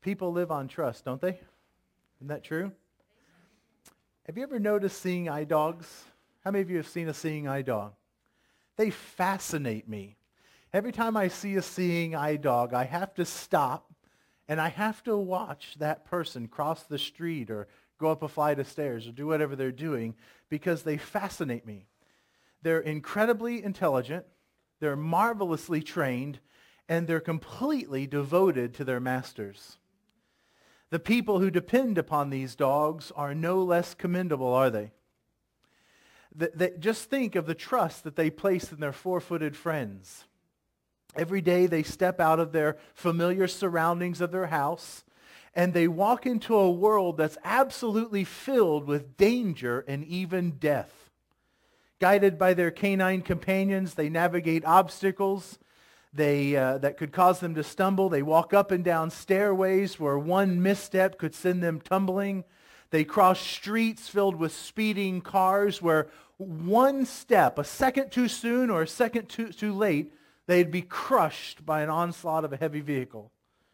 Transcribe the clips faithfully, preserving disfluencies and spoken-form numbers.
People live on trust, don't they? Isn't that true? Have you ever noticed seeing eye dogs? How many of you have seen a seeing eye dog? They fascinate me. Every time I see a seeing eye dog, I have to stop and I have to watch that person cross the street or go up a flight of stairs or do whatever they're doing because they fascinate me. They're incredibly intelligent, they're marvelously trained, and they're completely devoted to their masters. The people who depend upon these dogs are no less commendable, are they? The, the, just think of the trust that they place in their four-footed friends. Every day they step out of their familiar surroundings of their house, and they walk into a world that's absolutely filled with danger and even death. Guided by their canine companions, they navigate obstacles They, uh, that could cause them to stumble. They walk up and down stairways where one misstep could send them tumbling. They cross streets filled with speeding cars where one step, a second too soon or a second too, too late, they'd be crushed by an onslaught of a heavy vehicle.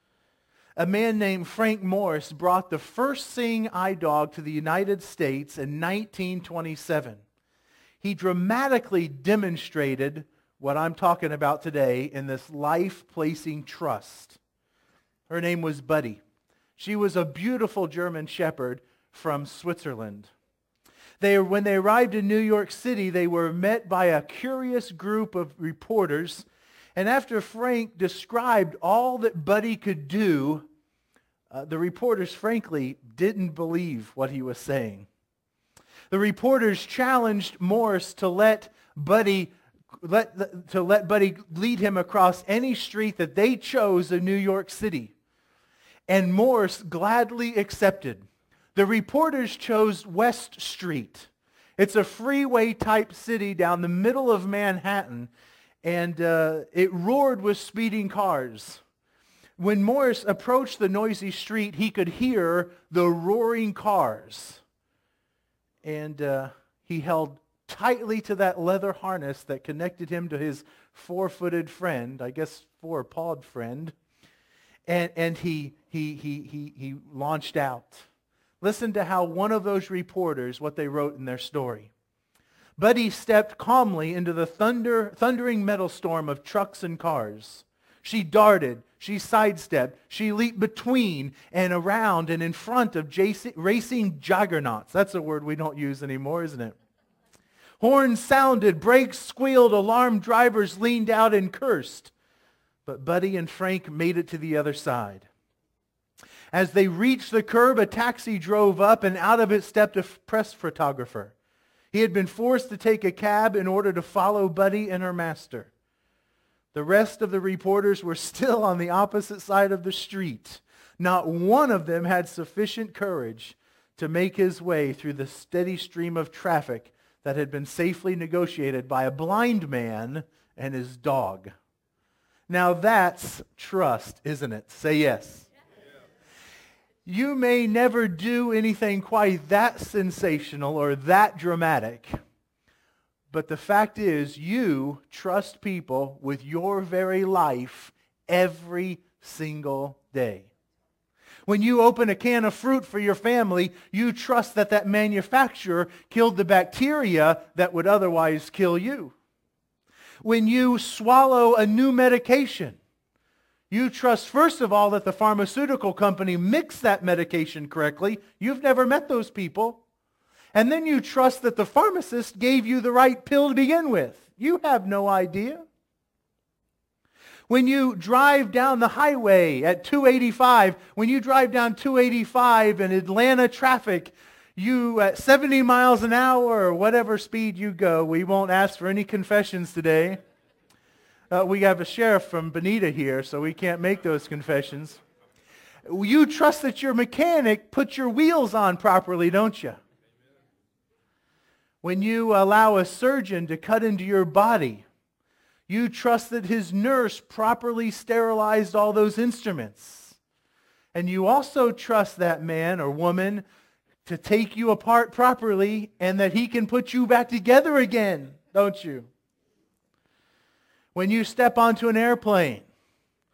A man named Frank Morris brought the first seeing eye dog to the United States in nineteen twenty-seven. He dramatically demonstrated what I'm talking about today in this life-placing trust. Her name was Buddy. She was a beautiful German shepherd from Switzerland. They, when they arrived in New York City, they were met by a curious group of reporters, and after Frank described all that Buddy could do, uh, the reporters frankly didn't believe what he was saying. The reporters challenged Morse to let Buddy Let, to let Buddy lead him across any street that they chose in New York City. And Morse gladly accepted. The reporters chose West Street. It's a freeway-type city down the middle of Manhattan, and uh, it roared with speeding cars. When Morse approached the noisy street, he could hear the roaring cars. And uh, he held tightly to that leather harness that connected him to his four-footed friend, I guess four-pawed friend, and, and he, he, he, he, he launched out. Listen to how one of those reporters, what they wrote in their story. Buddy stepped calmly into the thunder, thundering metal storm of trucks and cars. She darted, she sidestepped, she leaped between and around and in front of racing juggernauts. That's a word we don't use anymore, isn't it? Horns sounded, brakes squealed, alarmed drivers leaned out and cursed. But Buddy and Frank made it to the other side. As they reached the curb, a taxi drove up, and out of it stepped a press photographer. He had been forced to take a cab in order to follow Buddy and her master. The rest of the reporters were still on the opposite side of the street. Not one of them had sufficient courage to make his way through the steady stream of traffic that had been safely negotiated by a blind man and his dog. Now that's trust, isn't it? Say yes. Yeah. You may never do anything quite that sensational or that dramatic, but the fact is you trust people with your very life every single day. When you open a can of fruit for your family, you trust that that manufacturer killed the bacteria that would otherwise kill you. When you swallow a new medication, you trust, first of all, that the pharmaceutical company mixed that medication correctly. You've never met those people. And then you trust that the pharmacist gave you the right pill to begin with. You have no idea. When you drive down the highway at two eighty-five, when you drive down two eighty-five in Atlanta traffic, you at seventy miles an hour or whatever speed you go, we won't ask for any confessions today. Uh, we have a sheriff from Bonita here, so we can't make those confessions. You trust that your mechanic put your wheels on properly, don't you? When you allow a surgeon to cut into your body, you trust that his nurse properly sterilized all those instruments. And you also trust that man or woman to take you apart properly and that he can put you back together again, don't you? When you step onto an airplane,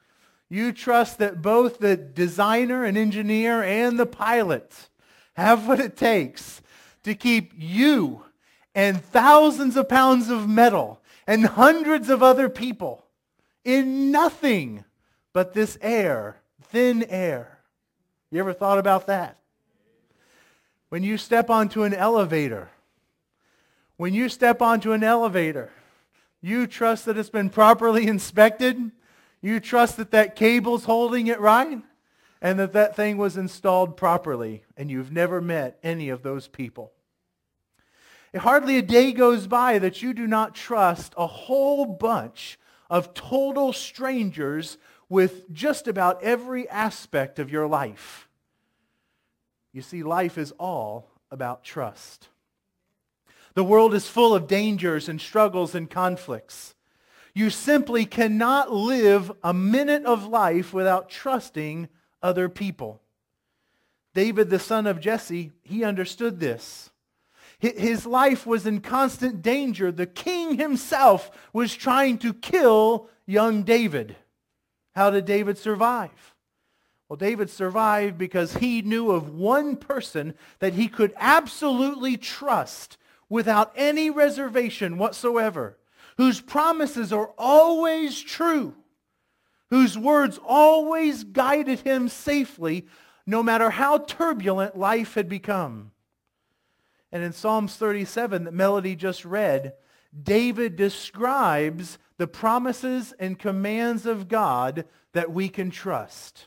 You trust that both the designer and engineer and the pilot have what it takes to keep you and thousands of pounds of metal and hundreds of other people in nothing but this air, thin air. You ever thought about that? When you step onto an elevator, when you step onto an elevator, you trust that it's been properly inspected. You trust that that cable's holding it right and that that thing was installed properly, and you've never met any of those people. Hardly a day goes by that you do not trust a whole bunch of total strangers with just about every aspect of your life. You see, life is all about trust. The world is full of dangers and struggles and conflicts. You simply cannot live a minute of life without trusting other people. David, the son of Jesse, he understood this. His life was in constant danger. The king himself was trying to kill young David. How did David survive? Well, David survived because he knew of one person that he could absolutely trust without any reservation whatsoever, whose promises are always true, whose words always guided him safely, no matter how turbulent life had become. And in Psalms thirty-seven that Melody just read, David describes the promises and commands of God that we can trust.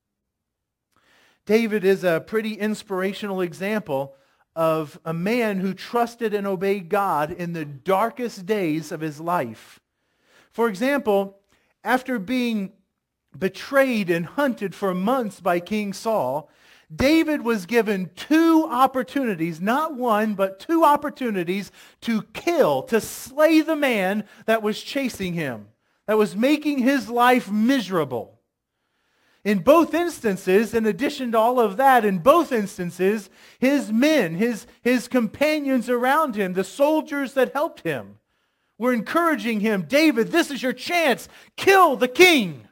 David is a pretty inspirational example of a man who trusted and obeyed God in the darkest days of his life. For example, after being betrayed and hunted for months by King Saul, David was given two opportunities, not one, but two opportunities to kill, to slay the man that was chasing him, that was making his life miserable. In both instances, in addition to all of that, in both instances, his men, his, his companions around him, the soldiers that helped him, were encouraging him, David, this is your chance, kill the king.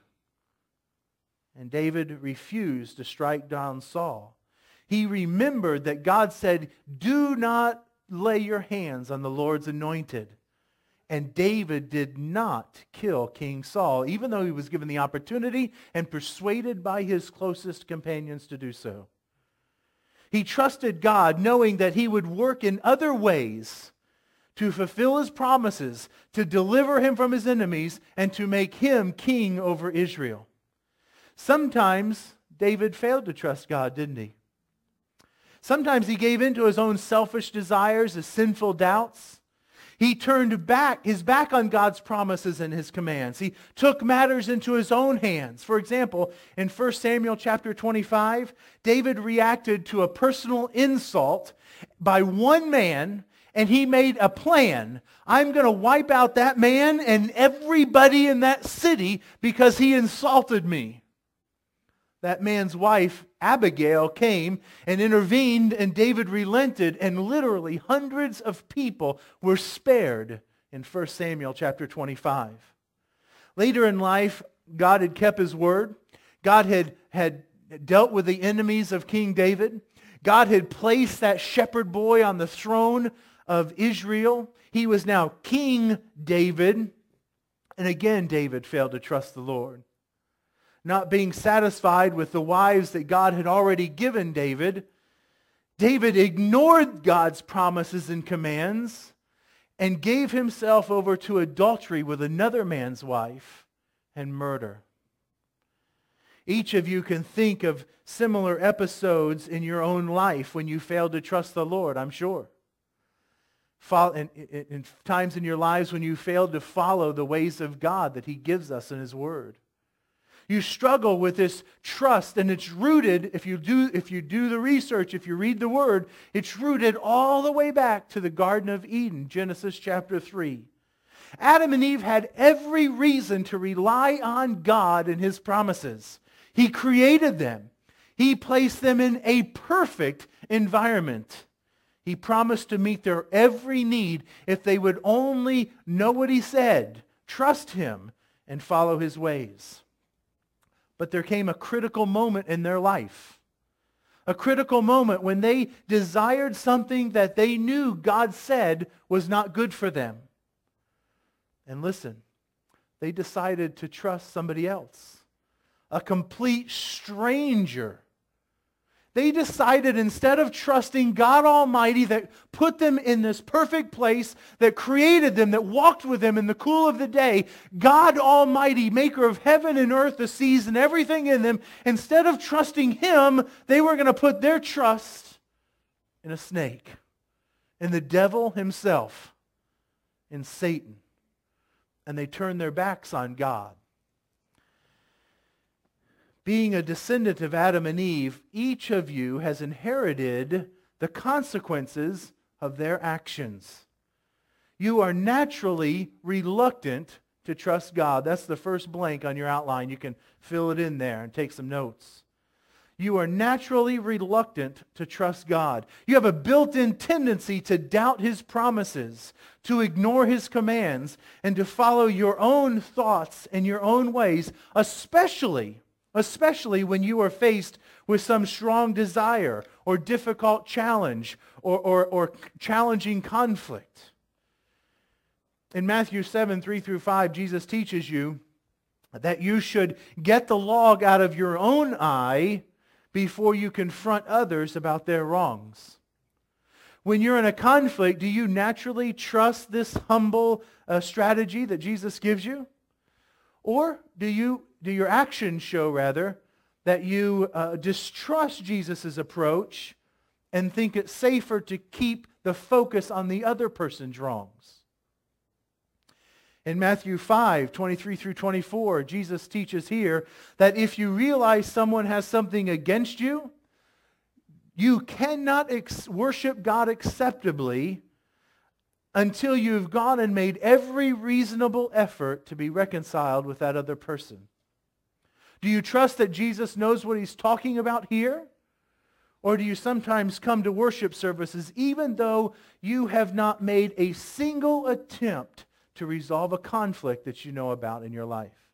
And David refused to strike down Saul. He remembered that God said, do not lay your hands on the Lord's anointed. And David did not kill King Saul, even though he was given the opportunity and persuaded by his closest companions to do so. He trusted God, knowing that he would work in other ways to fulfill his promises, to deliver him from his enemies, and to make him king over Israel. Sometimes David failed to trust God, didn't he? Sometimes he gave in to his own selfish desires, his sinful doubts. He turned back, his back on God's promises and his commands. He took matters into his own hands. For example, in First Samuel chapter twenty-five, David reacted to a personal insult by one man, and he made a plan. I'm going to wipe out that man and everybody in that city because he insulted me. That man's wife, Abigail, came and intervened, and David relented, and literally hundreds of people were spared in First Samuel chapter twenty-five. Later in life, God had kept his word. God had, had dealt with the enemies of King David. God had placed that shepherd boy on the throne of Israel. He was now King David. And again, David failed to trust the Lord. Not being satisfied with the wives that God had already given David, David ignored God's promises and commands and gave himself over to adultery with another man's wife and murder. Each of you can think of similar episodes in your own life when you failed to trust the Lord, I'm sure. In, in, in times in your lives when you failed to follow the ways of God that he gives us in his word. You struggle with this trust, and it's rooted, if you do if you do the research, if you read the Word, it's rooted all the way back to the Garden of Eden, Genesis chapter three. Adam and Eve had every reason to rely on God and his promises. He created them. He placed them in a perfect environment. He promised to meet their every need if they would only know what he said, trust him, and follow his ways. But there came a critical moment in their life. A critical moment when they desired something that they knew God said was not good for them. And listen, they decided to trust somebody else. A complete stranger. They decided instead of trusting God Almighty that put them in this perfect place, that created them, that walked with them in the cool of the day, God Almighty, maker of heaven and earth, the seas and everything in them, instead of trusting Him, they were going to put their trust in a snake, in the devil himself, in Satan. And they turned their backs on God. Being a descendant of Adam and Eve, each of you has inherited the consequences of their actions. You are naturally reluctant to trust God. That's the first blank on your outline. You can fill it in there and take some notes. You are naturally reluctant to trust God. You have a built-in tendency to doubt His promises, to ignore His commands, and to follow your own thoughts and your own ways, especially Especially when you are faced with some strong desire or difficult challenge or, or, or challenging conflict. In Matthew seven, three through five, Jesus teaches you that you should get the log out of your own eye before you confront others about their wrongs. When you're in a conflict, do you naturally trust this humble uh, strategy that Jesus gives you? Or do you do your actions show, rather, that you uh, distrust Jesus' approach and think it's safer to keep the focus on the other person's wrongs? In Matthew five, twenty-three through twenty-four, Jesus teaches here that if you realize someone has something against you, you cannot ex- worship God acceptably until you've gone and made every reasonable effort to be reconciled with that other person. Do you trust that Jesus knows what He's talking about here? Or do you sometimes come to worship services even though you have not made a single attempt to resolve a conflict that you know about in your life?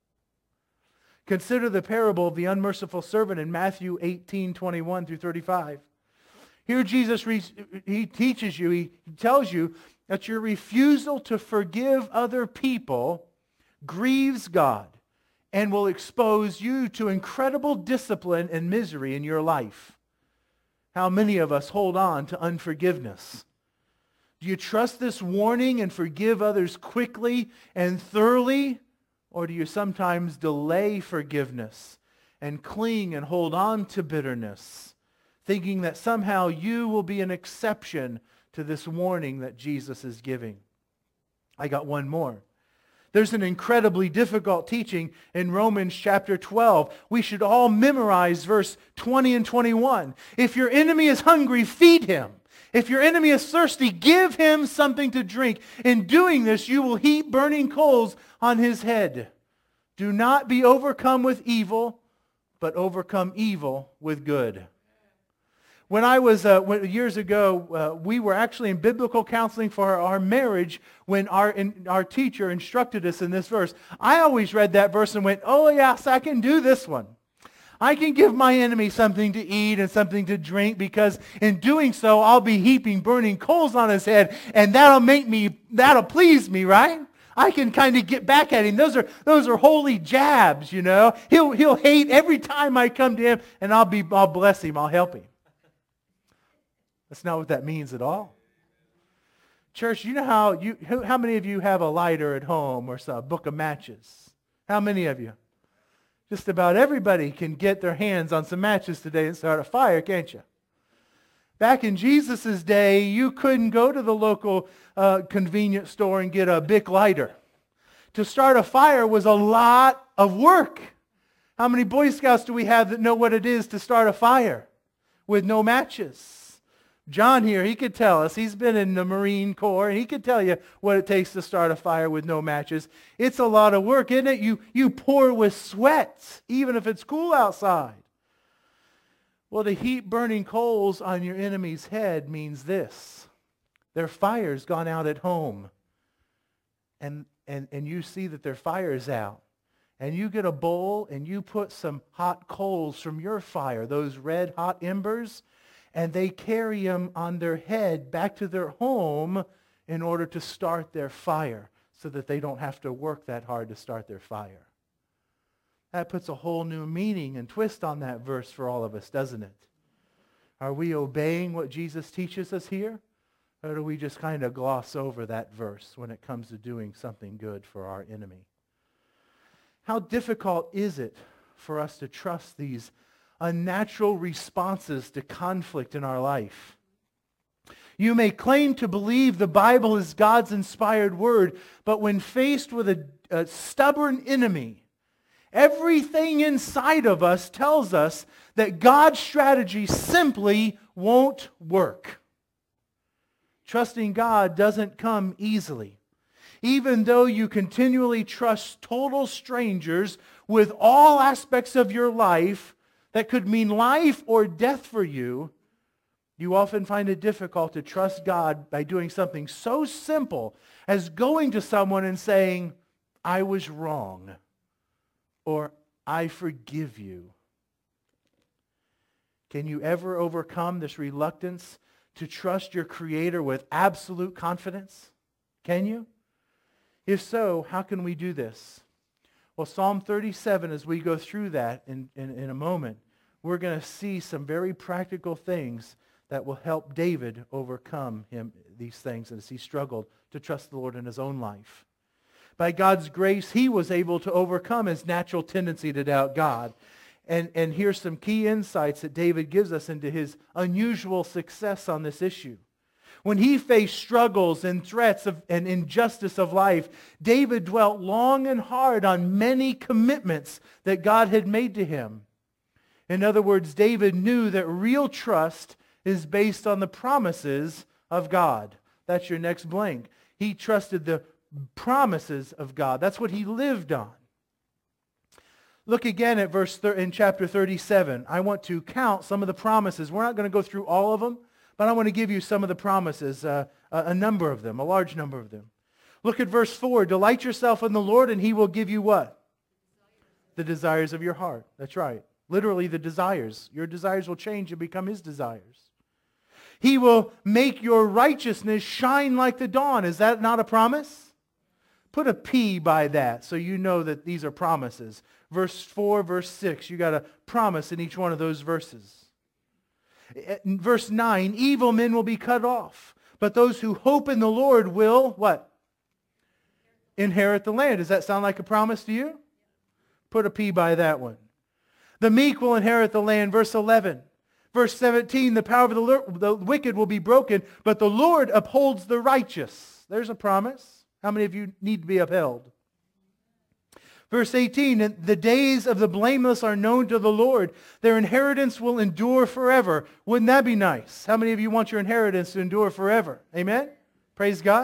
Consider the parable of the unmerciful servant in Matthew eighteen, twenty-one through thirty-five. Here Jesus, re- he teaches you, he tells you that your refusal to forgive other people grieves God and will expose you to incredible discipline and misery in your life. How many of us hold on to unforgiveness? Do you trust this warning and forgive others quickly and thoroughly? Or do you sometimes delay forgiveness and cling and hold on to bitterness, thinking that somehow you will be an exception to this warning that Jesus is giving? I got one more. There's an incredibly difficult teaching in Romans chapter twelve. We should all memorize verse twenty and twenty-one. If your enemy is hungry, feed him. If your enemy is thirsty, give him something to drink. In doing this, you will heap burning coals on his head. Do not be overcome with evil, but overcome evil with good. When I was, uh, years ago, uh, we were actually in biblical counseling for our marriage when our in, our teacher instructed us in this verse. I always read that verse and went, oh yes, I can do this one. I can give my enemy something to eat and something to drink because in doing so, I'll be heaping burning coals on his head and that'll make me, that'll please me, right? I can kind of get back at him. Those are those are holy jabs, you know. He'll he'll hate every time I come to him and I'll be I'll bless him, I'll help him. That's not what that means at all. Church, you know how you how many of you have a lighter at home or a book of matches? How many of you? Just about everybody can get their hands on some matches today and start a fire, can't you? Back in Jesus' day, you couldn't go to the local uh, convenience store and get a Bic lighter. To start a fire was a lot of work. How many Boy Scouts do we have that know what it is to start a fire with no matches? John here, he could tell us. He's been in the Marine Corps, and he could tell you what it takes to start a fire with no matches. It's a lot of work, isn't it? You, you pour with sweat, even if it's cool outside. Well, to heap burning coals on your enemy's head means this. Their fire's gone out at home, and, and, and you see that their fire is out. and you get a bowl and you put some hot coals from your fire, those red hot embers, and they carry them on their head back to their home in order to start their fire so that they don't have to work that hard to start their fire. That puts a whole new meaning and twist on that verse for all of us, doesn't it? Are we obeying what Jesus teaches us here? Or do we just kind of gloss over that verse when it comes to doing something good for our enemy? How difficult is it for us to trust these unnatural responses to conflict in our life? You may claim to believe the Bible is God's inspired word, but when faced with a, a stubborn enemy, everything inside of us tells us that God's strategy simply won't work. Trusting God doesn't come easily. Even though you continually trust total strangers with all aspects of your life that could mean life or death for you, you often find it difficult to trust God by doing something so simple as going to someone and saying, "I was wrong," or "I forgive you." Can you ever overcome this reluctance to trust your Creator with absolute confidence? Can you? If so, how can we do this? Well, Psalm thirty-seven, as we go through that in, in, in a moment, we're going to see some very practical things that will help David overcome him these things as he struggled to trust the Lord in his own life. By God's grace, he was able to overcome his natural tendency to doubt God. And, and here's some key insights that David gives us into his unusual success on this issue. When he faced struggles and threats of, and injustice of life, David dwelt long and hard on many commitments that God had made to him. In other words, David knew that real trust is based on the promises of God. That's your next blank. He trusted the promises of God. That's what he lived on. Look again at verse thir- in chapter thirty-seven. I want to count some of the promises. We're not going to go through all of them, but I want to give you some of the promises, uh, a, a number of them, a large number of them. Look at verse four. Delight yourself in the Lord, and he will give you what? The desires of your heart. That's right. Literally the desires. Your desires will change and become his desires. He will make your righteousness shine like the dawn. Is that not a promise? Put a P by that so you know that these are promises. Verse four, verse six, you got a promise in each one of those verses. In verse nine, evil men will be cut off, but those who hope in the Lord will, what? Inherit the land. Does that sound like a promise to you? Put a P by that one. The meek will inherit the land. Verse eleven. Verse seventeen, the power of the, the wicked will be broken, but the Lord upholds the righteous. There's a promise. How many of you need to be upheld? Verse eighteen, the days of the blameless are known to the Lord. Their inheritance will endure forever. Wouldn't that be nice? How many of you want your inheritance to endure forever? Amen? Praise God.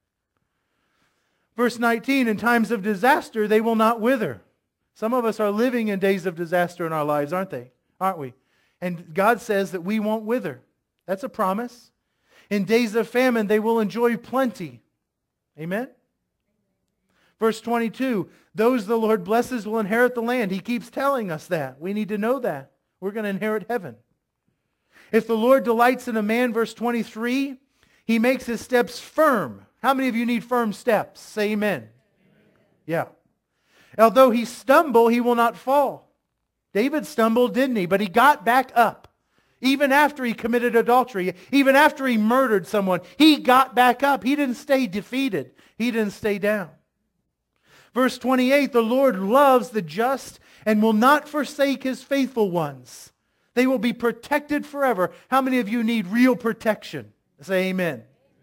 Verse nineteen, in times of disaster, they will not wither. Some of us are living in days of disaster in our lives, aren't they? Aren't we? And God says that we won't wither. That's a promise. In days of famine, they will enjoy plenty. Amen? Verse twenty-two, those the Lord blesses will inherit the land. He keeps telling us that. We need to know that. We're going to inherit heaven. If the Lord delights in a man, verse twenty-three, he makes his steps firm. How many of you need firm steps? Say amen. Amen. Yeah. Although he stumble, he will not fall. David stumbled, didn't he? But he got back up. Even after he committed adultery, even after he murdered someone, he got back up. He didn't stay defeated. He didn't stay down. Verse twenty-eight, the Lord loves the just and will not forsake his faithful ones. They will be protected forever. How many of you need real protection? Say amen.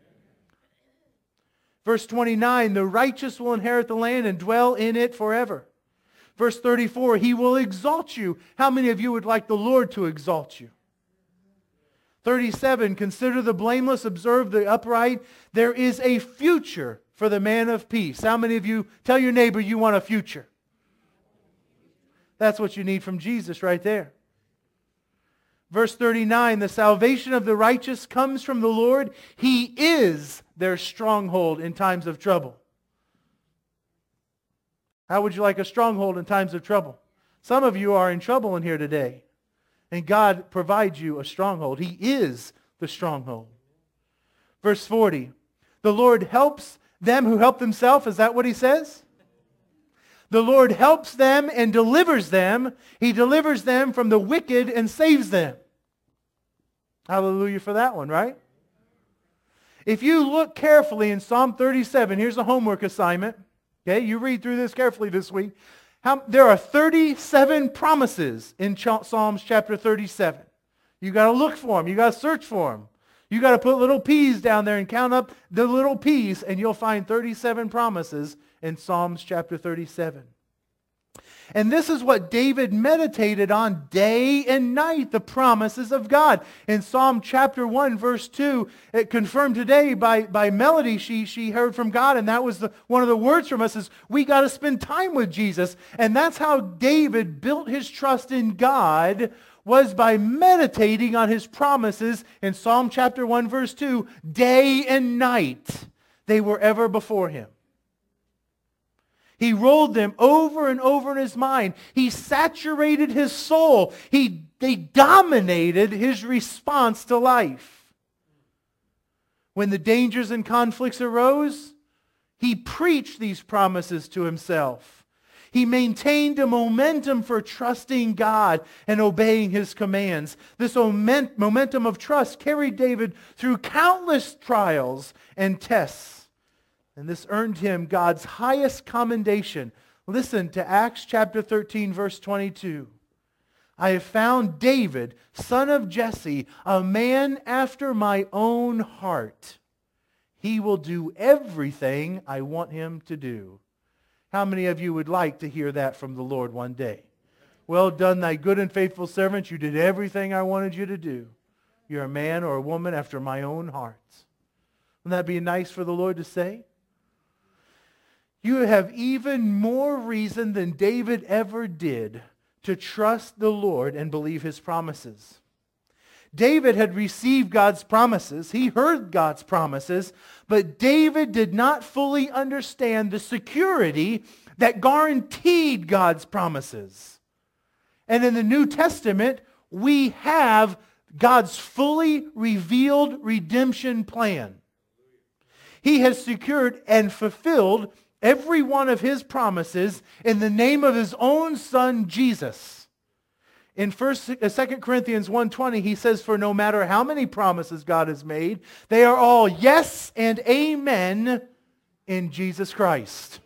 Verse twenty-nine, the righteous will inherit the land and dwell in it forever. Verse thirty-four, he will exalt you. How many of you would like the Lord to exalt you? thirty-seven, consider the blameless, observe the upright. There is a future for the man of peace. How many of you, tell your neighbor you want a future? That's what you need from Jesus right there. Verse thirty-nine, the salvation of the righteous comes from the Lord. He is their stronghold in times of trouble. How would you like a stronghold in times of trouble? Some of you are in trouble in here today. And God provides you a stronghold. He is the stronghold. Verse forty. The Lord helps them who help themselves. Is that what he says? The Lord helps them and delivers them. He delivers them from the wicked and saves them. Hallelujah for that one, right? If you look carefully in Psalm thirty-seven, here's a homework assignment. Okay, you read through this carefully this week. How, there are thirty-seven promises in Ch- Psalms chapter thirty-seven. You got to look for them. You got to search for them. You got to put little P's down there and count up the little P's, and you'll find thirty-seven promises in Psalms chapter thirty-seven. And this is what David meditated on day and night, the promises of God. In Psalm chapter one, verse two, it confirmed today by, by Melody, she, she heard from God, and that was the, one of the words from us is, we got to spend time with Jesus. And that's how David built his trust in God, was by meditating on his promises in Psalm chapter one, verse two, day and night. They were ever before him. He rolled them over and over in his mind. He saturated his soul. He, they dominated his response to life. When the dangers and conflicts arose, he preached these promises to himself. He maintained a momentum for trusting God and obeying his commands. This momentum of trust carried David through countless trials and tests. And this earned him God's highest commendation. Listen to Acts chapter thirteen, verse twenty-two. I have found David, son of Jesse, a man after my own heart. He will do everything I want him to do. How many of you would like to hear that from the Lord one day? Well done, thy good and faithful servant. You did everything I wanted you to do. You're a man or a woman after my own heart. Wouldn't that be nice for the Lord to say? You have even more reason than David ever did to trust the Lord and believe his promises. David had received God's promises. He heard God's promises, but David did not fully understand the security that guaranteed God's promises. And in the New Testament, we have God's fully revealed redemption plan. He has secured and fulfilled every one of his promises in the name of his own Son, Jesus. In First, Second Corinthians one twenty, he says, for no matter how many promises God has made, they are all yes and amen in Jesus Christ.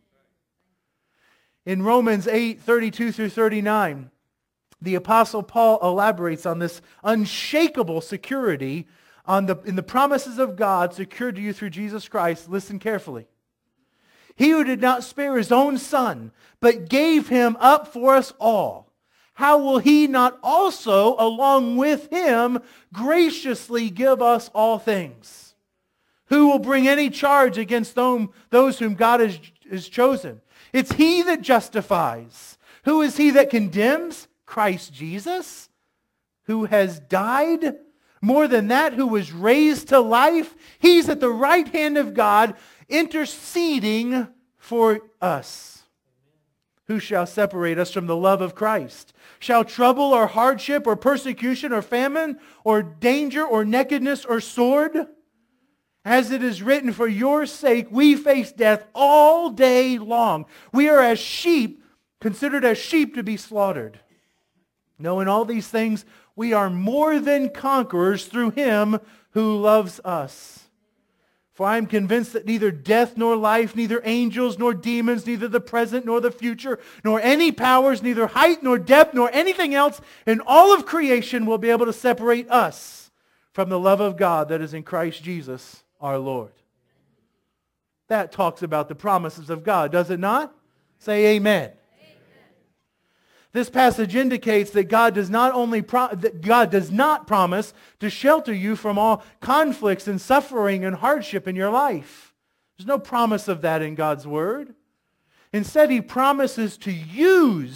In Romans eight, thirty-two through thirty-nine, the Apostle Paul elaborates on this unshakable security on the, in the promises of God secured to you through Jesus Christ. Listen carefully. He who did not spare his own Son, but gave him up for us all, how will he not also, along with him, graciously give us all things? Who will bring any charge against them, those whom God has, has chosen? It's he that justifies. Who is he that condemns? Christ Jesus, who has died. More than that, who was raised to life. He's at the right hand of God, interceding for us. Who shall separate us from the love of Christ? Shall trouble or hardship or persecution or famine or danger or nakedness or sword? As it is written, for your sake we face death all day long. We are as sheep, considered as sheep to be slaughtered. No, in all these things we are more than conquerors through him who loves us. For I am convinced that neither death nor life, neither angels nor demons, neither the present nor the future, nor any powers, neither height nor depth, nor anything else in all of creation will be able to separate us from the love of God that is in Christ Jesus our Lord. That talks about the promises of God, does it not? Say amen. This passage indicates that God does not only pro- that God does not promise to shelter you from all conflicts and suffering and hardship in your life. There's no promise of that in God's Word. Instead, he promises to use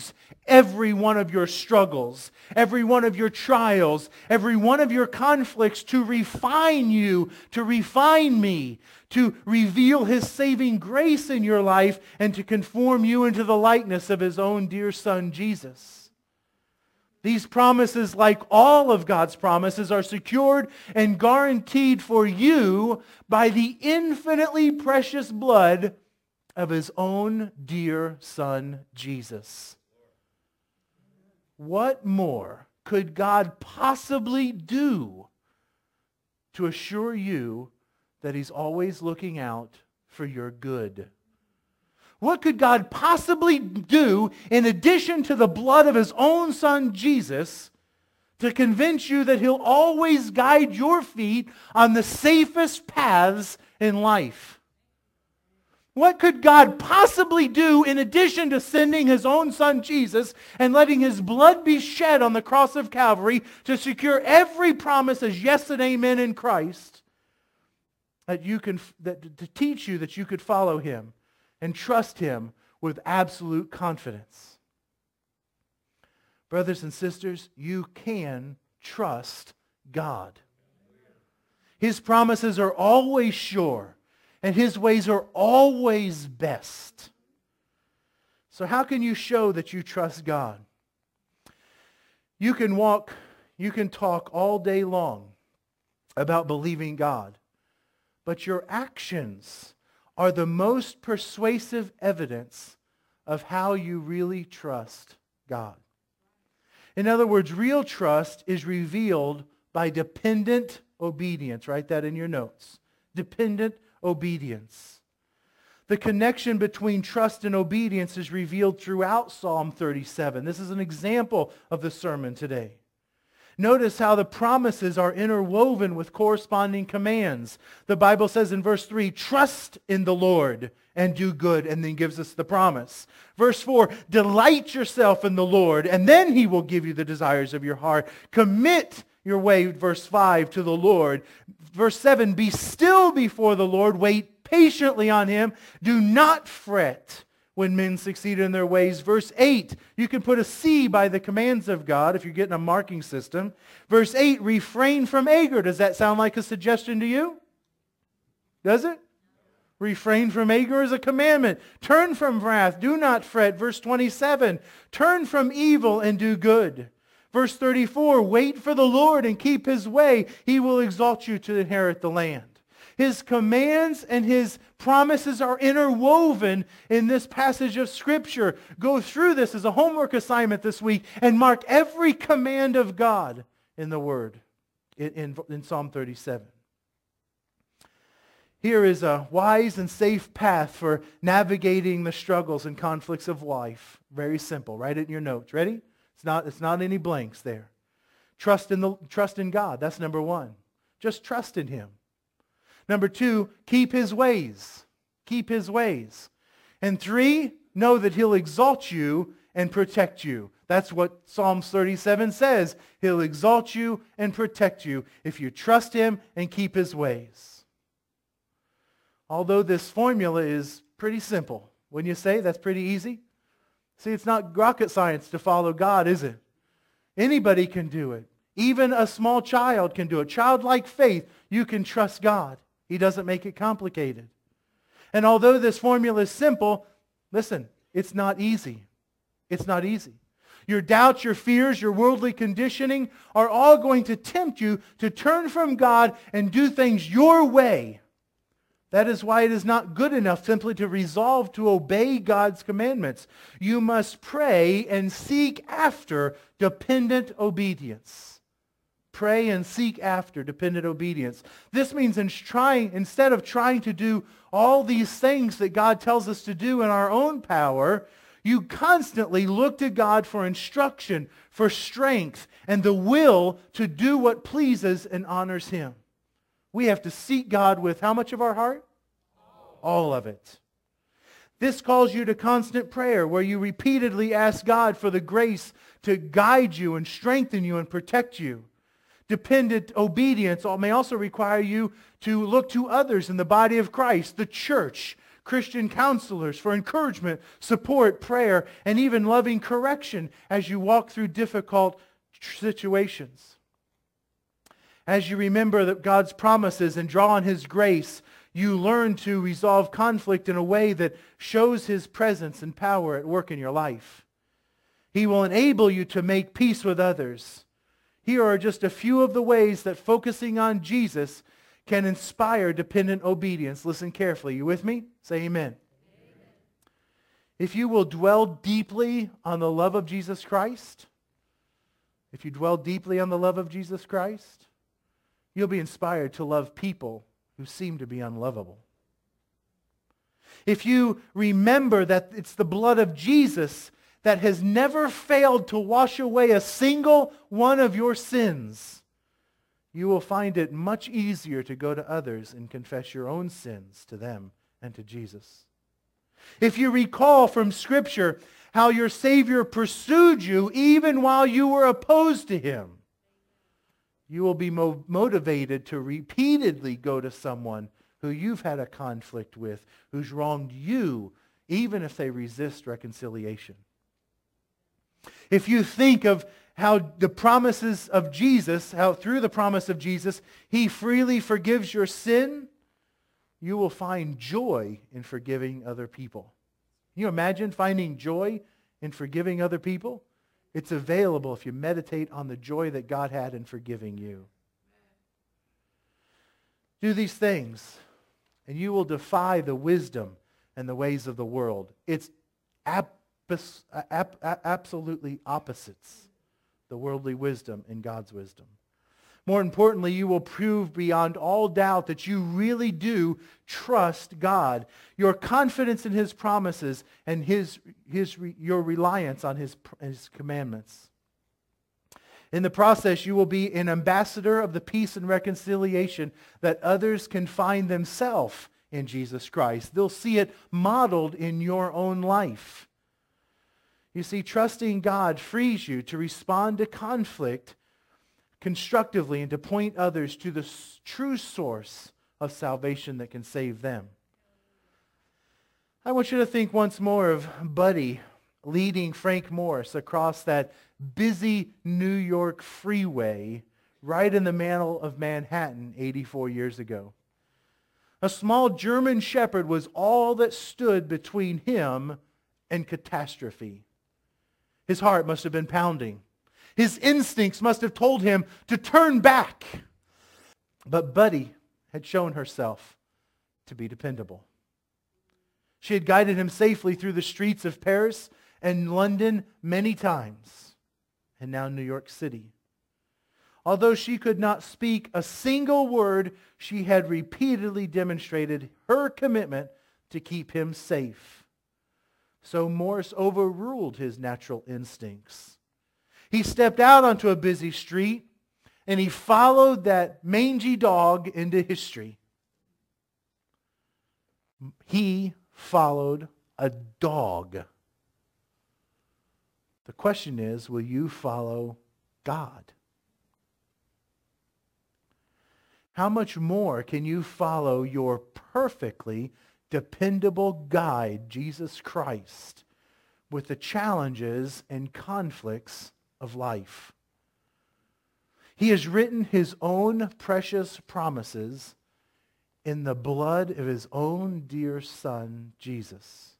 every one of your struggles, every one of your trials, every one of your conflicts to refine you, to refine me, to reveal His saving grace in your life, and to conform you into the likeness of His own dear Son, Jesus. These promises, like all of God's promises, are secured and guaranteed for you by the infinitely precious blood of His own dear Son, Jesus. What more could God possibly do to assure you that He's always looking out for your good? What could God possibly do in addition to the blood of His own Son, Jesus, to convince you that He'll always guide your feet on the safest paths in life? What could God possibly do in addition to sending His own Son, Jesus, and letting His blood be shed on the cross of Calvary to secure every promise as yes and amen in Christ, that you can, that, to teach you that you could follow Him and trust Him with absolute confidence? Brothers and sisters, you can trust God. His promises are always sure, and His ways are always best. So how can you show that you trust God? You can walk, you can talk all day long about believing God, but your actions are the most persuasive evidence of how you really trust God. In other words, real trust is revealed by dependent obedience. Write that in your notes. Dependent obedience. The connection between trust and obedience is revealed throughout Psalm thirty-seven. This is an example of the sermon today. Notice how the promises are interwoven with corresponding commands. The Bible says in verse three, trust in the Lord and do good, and then gives us the promise. Verse four, delight yourself in the Lord, and then He will give you the desires of your heart. Commit your way, verse five, to the Lord. Verse seven, be still before the Lord, wait patiently on Him, do not fret when men succeed in their ways. Verse eight, you can put a C by the commands of God if you're getting a marking system. Verse eight, refrain from anger. Does that sound like a suggestion to you? Does it? Refrain from anger is a commandment. Turn from wrath, do not fret. Verse twenty-seven, turn from evil and do good. Verse thirty-four, wait for the Lord and keep His way. He will exalt you to inherit the land. His commands and His promises are interwoven in this passage of Scripture. Go through this as a homework assignment this week and mark every command of God in the Word in, in, in Psalm thirty-seven. Here is a wise and safe path for navigating the struggles and conflicts of life. Very simple. Write it in your notes. Ready? It's not, it's not any blanks there. Trust in, the, trust in God. That's number one. Just trust in Him. Number two, keep His ways. Keep His ways. And three, know that He'll exalt you and protect you. That's what Psalm thirty-seven says. He'll exalt you and protect you if you trust Him and keep His ways. Although this formula is pretty simple. Wouldn't you say that's pretty easy? See, it's not rocket science to follow God, is it? Anybody can do it. Even a small child can do it. Childlike faith, you can trust God. He doesn't make it complicated. And although this formula is simple, listen, it's not easy. It's not easy. Your doubts, your fears, your worldly conditioning are all going to tempt you to turn from God and do things your way. That is why it is not good enough simply to resolve to obey God's commandments. You must pray and seek after dependent obedience. Pray and seek after dependent obedience. This means in trying, instead of trying to do all these things that God tells us to do in our own power, you constantly look to God for instruction, for strength, and the will to do what pleases and honors Him. We have to seek God with how much of our heart? All of it. This calls you to constant prayer, where you repeatedly ask God for the grace to guide you and strengthen you and protect you. Dependent obedience may also require you to look to others in the body of Christ, the church, Christian counselors for encouragement, support, prayer, and even loving correction as you walk through difficult situations. As you remember that God's promises and draw on His grace, you learn to resolve conflict in a way that shows His presence and power at work in your life. He will enable you to make peace with others. Here are just a few of the ways that focusing on Jesus can inspire dependent obedience. Listen carefully. You with me? Say amen. Amen. If you will dwell deeply on the love of Jesus Christ, if you dwell deeply on the love of Jesus Christ, you'll be inspired to love people who seem to be unlovable. If you remember that it's the blood of Jesus that has never failed to wash away a single one of your sins, you will find it much easier to go to others and confess your own sins to them and to Jesus. If you recall from Scripture how your Savior pursued you even while you were opposed to Him, you will be mo- motivated to repeatedly go to someone who you've had a conflict with, who's wronged you, even if they resist reconciliation. If you think of how the promises of Jesus, how through the promise of Jesus, He freely forgives your sin, you will find joy in forgiving other people. Can you imagine finding joy in forgiving other people? It's available if you meditate on the joy that God had in forgiving you. Do these things, and you will defy the wisdom and the ways of the world. It's ab- ab- absolutely opposites, the worldly wisdom and God's wisdom. More importantly, you will prove beyond all doubt that you really do trust God. Your confidence in His promises and His, His, your reliance on His, His commandments. In the process, you will be an ambassador of the peace and reconciliation that others can find themselves in Jesus Christ. They'll see it modeled in your own life. You see, trusting God frees you to respond to conflict constructively and to point others to the true source of salvation that can save them. I want you to think once more of Buddy leading Frank Morris across that busy New York freeway right in the middle of Manhattan eighty-four years ago. A small German shepherd was all that stood between him and catastrophe. His heart must have been pounding. His instincts must have told him to turn back. But Buddy had shown herself to be dependable. She had guided him safely through the streets of Paris and London many times, and now New York City. Although she could not speak a single word, she had repeatedly demonstrated her commitment to keep him safe. So Morris overruled his natural instincts. He stepped out onto a busy street and he followed that mangy dog into history. He followed a dog. The question is, will you follow God? How much more can you follow your perfectly dependable guide, Jesus Christ, with the challenges and conflicts of life? He has written His own precious promises in the blood of His own dear Son, Jesus.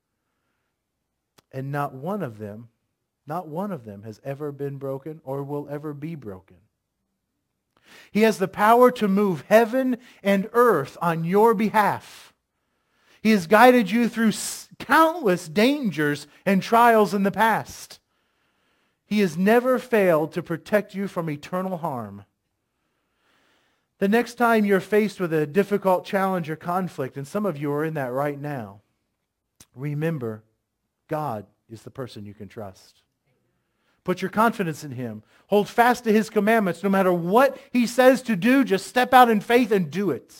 And not one of them, not one of them has ever been broken or will ever be broken. He has the power to move heaven and earth on your behalf. He has guided you through countless dangers and trials in the past. He has never failed to protect you from eternal harm. The next time you're faced with a difficult challenge or conflict, and some of you are in that right now, remember, God is the person you can trust. Put your confidence in Him. Hold fast to His commandments. No matter what He says to do, just step out in faith and do it.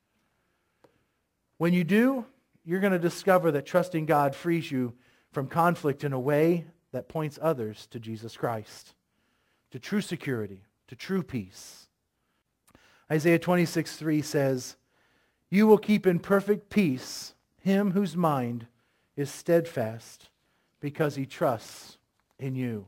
When you do, you're going to discover that trusting God frees you from conflict in a way that points others to Jesus Christ, to true security, to true peace. Isaiah twenty-six three says, "You will keep in perfect peace him whose mind is steadfast because he trusts in you.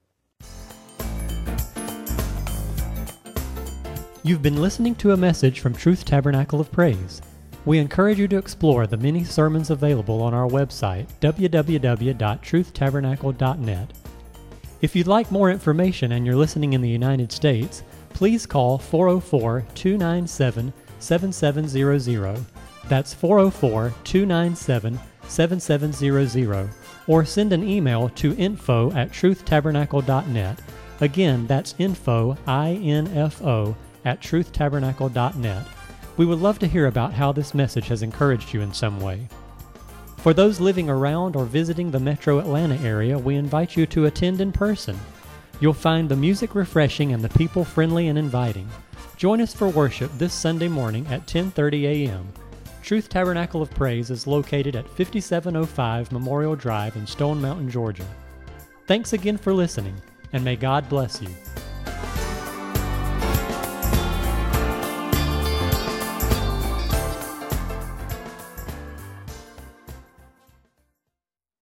You've been listening to a message from Truth Tabernacle of Praise. We encourage you to explore the many sermons available on our website, w w w dot truth tabernacle dot net. If you'd like more information and you're listening in the United States, please call four oh four, two nine seven, seven seven zero zero. That's four oh four, two nine seven, seven seven zero zero. Or send an email to info at truth tabernacle dot net. Again, that's info, I N F O, at truth tabernacle dot net. We would love to hear about how this message has encouraged you in some way. For those living around or visiting the metro Atlanta area, we invite you to attend in person. You'll find the music refreshing and the people friendly and inviting. Join us for worship this Sunday morning at ten thirty a.m. Truth Tabernacle of Praise is located at fifty-seven oh five Memorial Drive in Stone Mountain, Georgia. Thanks again for listening, and may God bless you.